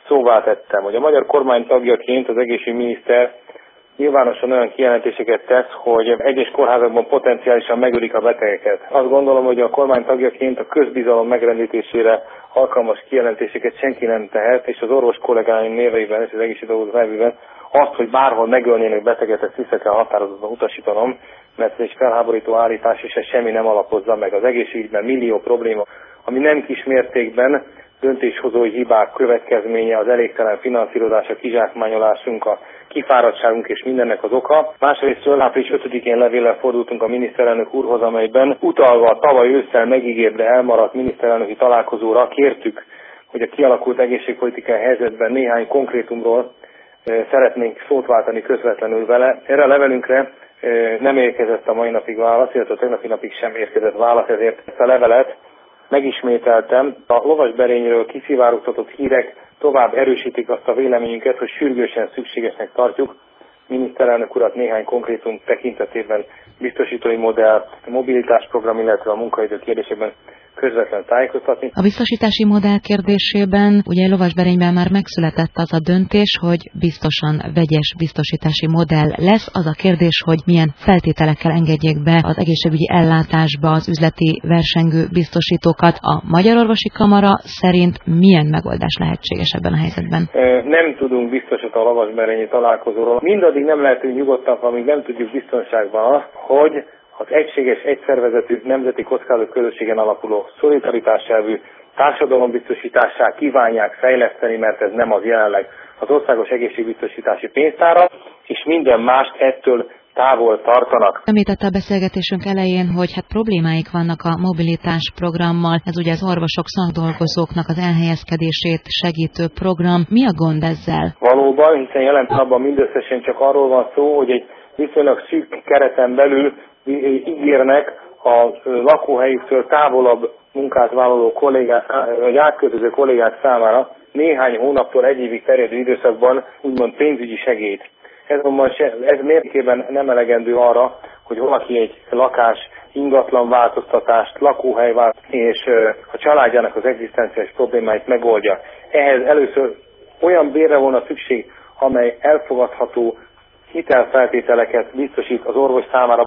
szóvá tettem, hogy a magyar kormány tagjaként az egészségügyminiszter nyilvánosan olyan kijelentéseket tesz, hogy egyes kórházakban potenciálisan megölik a betegeket. Azt gondolom, hogy a kormány tagjaként a közbizalom megrendítésére alkalmas kijelentéseket senki nem tehet, és az orvos kollégáim néveiben és az egészségügyi nevében azt, hogy bárhol megölnének beteget, ezt vissza kell határozottan utasítanom, mert ez egy felháborító állítás, és ez semmi nem alapozza meg. Az egészségügyben millió probléma, ami nem kis mértékben döntéshozói hibák következménye, az elégtelen finanszírozás, a kizsákmányolásunk, a kifáradtságunk és mindennek az oka. Másrészt április 5-én levéllel fordultunk a miniszterelnök úrhoz, amelyben utalva a tavaly ősszel megígért, de elmaradt miniszterelnöki találkozóra kértük, hogy a kialakult egészségpolitikai helyzetben néhány konkrétumról szeretnénk szót váltani közvetlenül vele. Erre a levelünkre nem érkezett a mai napig válasz, illetve a tegnapi napig sem érkezett válasz, ezért ezt a levelet megismételtem. A lovasberényről kiszivárogtatott hírek tovább erősítik azt a véleményünket, hogy sürgősen szükségesnek tartjuk miniszterelnök urat néhány konkrétum tekintetében biztosítói modell, mobilitásprogram, illetve a munkaidő kérdésében közvetlen tájékoztatni. A biztosítási modell kérdésében ugye Lovasberényben már megszületett az a döntés, hogy biztosan vegyes biztosítási modell lesz. Az a kérdés, hogy milyen feltételekkel engedjék be az egészségügyi ellátásba az üzleti versengő biztosítókat. A Magyar Orvosi Kamara szerint milyen megoldás lehetséges ebben a helyzetben? Nem tudunk biztosat a Lovasberényi találkozóról. Mindaddig nem lehetünk nyugodtak, amíg nem tudjuk biztonságban azt, hogy az egységes, egyszervezetű nemzeti kockázatközösségen alapuló szolidaritáselvű társadalombiztosítássá kívánják fejleszteni, mert ez nem az jelenleg az országos egészségbiztosítási pénztára, és minden mást ettől távol tartanak. Említette a beszélgetésünk elején, hogy problémáik vannak a mobilitás programmal, ez ugye az orvosok, szakdolgozóknak az elhelyezkedését segítő program. Mi a gond ezzel? Valóban, hiszen jelen pillanatban mindösszesen csak arról van szó, hogy egy viszonylag szűk kereten belül ígérnek a lakóhelyüktől távolabb munkát vállaló kollégák, vagy átköltöző kollégák számára néhány hónaptól egy évig terjedő időszakban úgymond pénzügyi segélyt. Ez mértékében nem elegendő arra, hogy valaki egy lakás, ingatlan változtatást, lakóhelyváltozást és a családjának az egzisztenciális problémáit megoldja. Ehhez először olyan bérre volna szükség, amely elfogadható hitelfeltételeket biztosít az orvos számára.